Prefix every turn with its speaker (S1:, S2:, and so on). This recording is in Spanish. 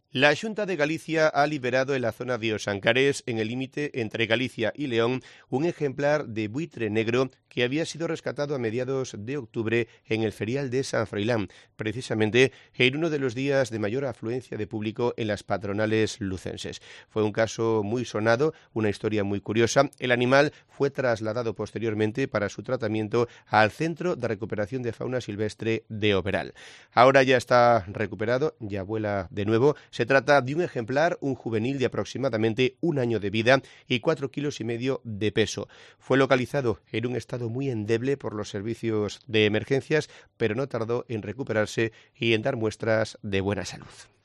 S1: La Xunta de Galicia ha liberado en la zona de Os Ancares, en el límite entre Galicia y León, un ejemplar de buitre negro que había sido rescatado a mediados de octubre en el ferial de San Froilán, precisamente en uno de los días de mayor afluencia de público en las patronales lucenses. Fue un caso muy sonado, una historia muy curiosa. El animal fue trasladado posteriormente para su tratamiento al Centro de Recuperación de Fauna Silvestre de Oberal. Ahora ya está recuperado, ya vuela de nuevo. Se trata de un ejemplar, un juvenil de aproximadamente 1 año de vida y 4,5 kilos de peso. Fue localizado en un estado muy endeble por los servicios de emergencias, pero no tardó en recuperarse y en dar muestras de buena salud.